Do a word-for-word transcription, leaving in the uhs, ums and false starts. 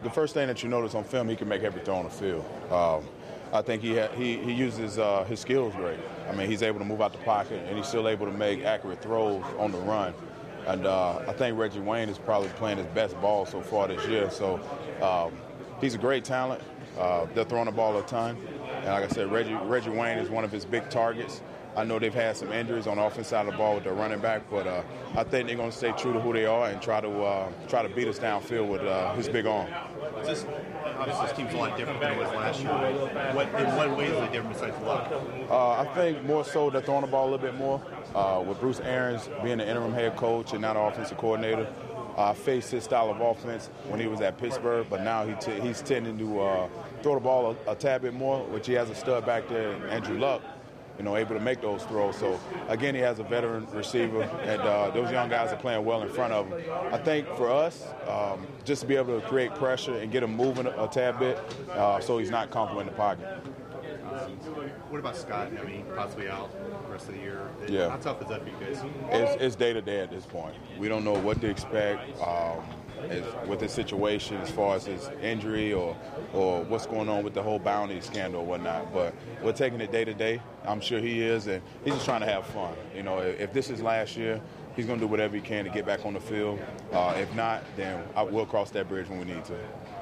The first thing that you notice on film, he can make every throw on the field. Um, I think he, ha- he he uses uh, his skills great. I mean, he's able to move out the pocket, and he's still able to make accurate throws on the run. And uh, I think Reggie Wayne is probably playing his best ball so far this year. So um, he's a great talent. Uh, they're throwing the ball a ton. And like I said, Reggie, Reggie Wayne is one of his big targets. I know they've had some injuries on the offense side of the ball with their running back, but uh, I think they're going to stay true to who they are and try to uh, try to beat us downfield with uh, his big arm. This, obviously, this team's a lot different than it was last year. What, in what ways is it different besides luck? Uh, I think more so they're throwing the ball a little bit more. Uh, with Bruce Arians being the interim head coach and now the offensive coordinator, I uh, faced his style of offense when he was at Pittsburgh, but now he t- he's tending to uh, throw the ball a, a tad bit more, which he has a stud back there, Andrew Luck, you know, able to make those throws. So, again, he has a veteran receiver, and uh, those young guys are playing well in front of him. I think for us, um, just to be able to create pressure and get him moving a, a tad bit uh, so he's not comfortable in the pocket. Um, what about Scott? I mean, possibly out the rest of the year. Yeah. How tough is that for you guys? It's, it's day-to-day at this point. We don't know what to expect um, as, with his situation as far as his injury or or what's going on with the whole bounty scandal or whatnot. But we're taking it day-to-day. I'm sure he is, and he's just trying to have fun. You know, if this is last year, he's going to do whatever he can to get back on the field. Uh, if not, then I will cross that bridge when we need to.